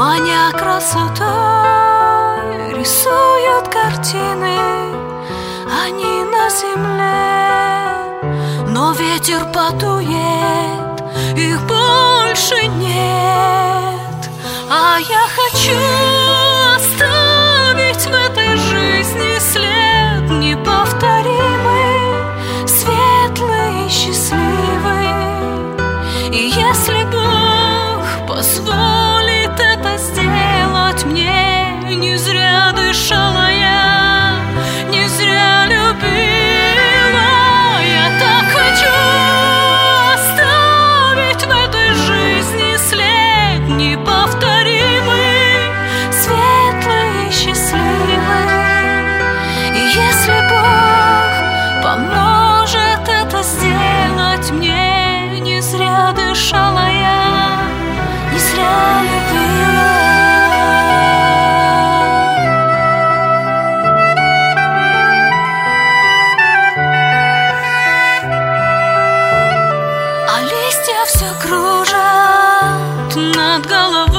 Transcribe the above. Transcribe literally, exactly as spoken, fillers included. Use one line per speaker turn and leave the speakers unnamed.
маня красотой, рисуют картины они на земле, но ветер подует, их больше нет. А я хочу оставить в этой жизни след неповторимый, светлый и счастливый. И если Бог позволит это сделать мне, не зря дышала я, не зря любила. Я так хочу оставить в этой жизни след неповторимый, светлый и счастливый. И если Бог поможет это сделать мне, не зря дышала я, не зря любила. А листья все кружат над головой,